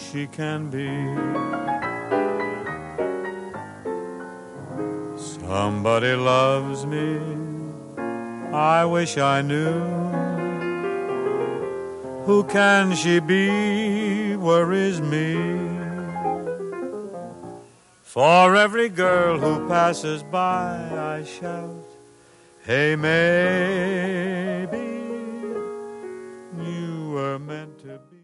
she can be. Somebody loves me, I wish I knew. Who can she be, worries me. For every girl who passes by I shout, hey, maybe you were meant to be.